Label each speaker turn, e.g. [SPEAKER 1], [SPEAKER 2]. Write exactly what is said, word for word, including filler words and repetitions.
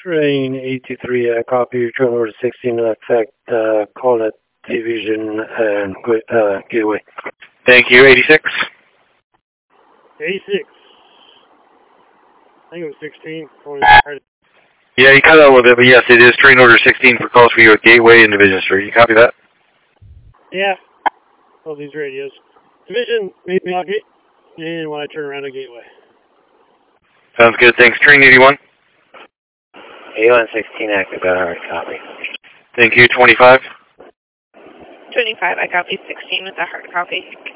[SPEAKER 1] Train eighty-three, I copy. Train order sixteen, effect, uh, call it Division and uh, Gateway.
[SPEAKER 2] Thank you. eighty-six.
[SPEAKER 3] eighty-six. I think it was sixteen.
[SPEAKER 2] Yeah, you cut out a little bit, but yes, it is train order sixteen for calls for you at Gateway and Division Street. You copy that?
[SPEAKER 3] Yeah. All these radios. Division made me lock it, and when I turn around to Gateway.
[SPEAKER 2] Sounds good. Thanks. Train eighty-one.
[SPEAKER 4] eighty-one sixteen active, got a hard copy.
[SPEAKER 2] Thank you. twenty-five.
[SPEAKER 5] twenty-five, I copy sixteen with a hard copy.